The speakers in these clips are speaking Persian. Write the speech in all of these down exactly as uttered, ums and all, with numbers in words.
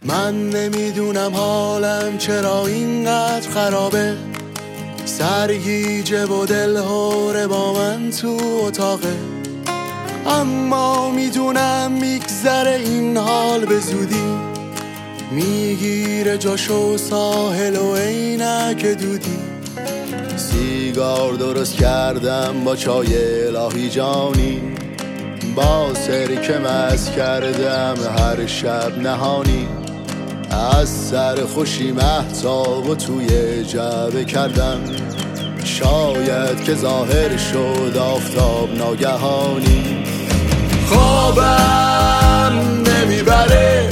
من نمیدونم حالم چرا اینقدر خرابه، سرگیجه و دلهوره با من تو اتاقه، اما میدونم میگذره این حال به زودی، میگیره جاشو ساحل و عینک دودی. سیگار درست کردم با چای الهی جانی، با سرکه مست کردم هر شب نهانی، از سر خوشی مهتاب و توی جعبه کردم، شاید که ظاهر شد آفتاب ناگهانی. خوابم نمیبره،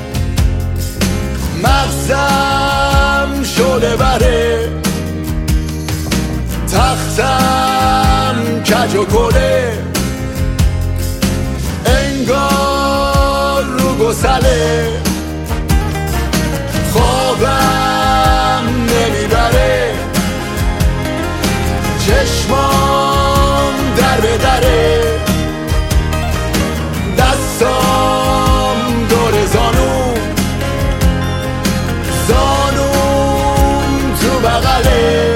مغزم شده بره، تختم کج و کله، انگار رو گسله. خوابم نمیبره، چشمام در به دره، دستام دور زانوم، زانوم تو بغله.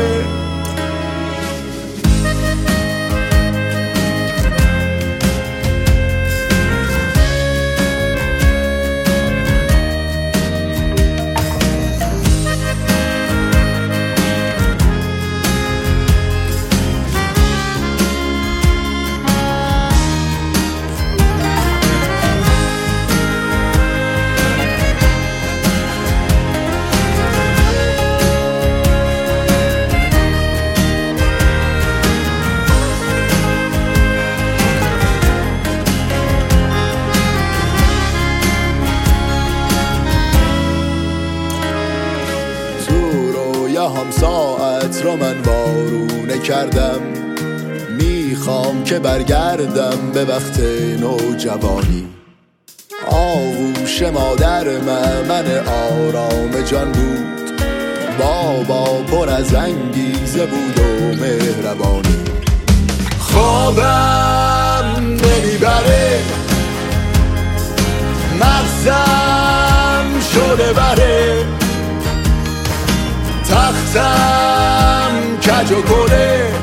هم ساعت رو من وارونه کردم، میخوام که برگردم به وقت نوجوانی. آغوش مادر من من آرام جان بود، بابا پر از انگیزه بود و مهربانی. خوابم نمیبره، مغزم شده بره، تختم کج و کله،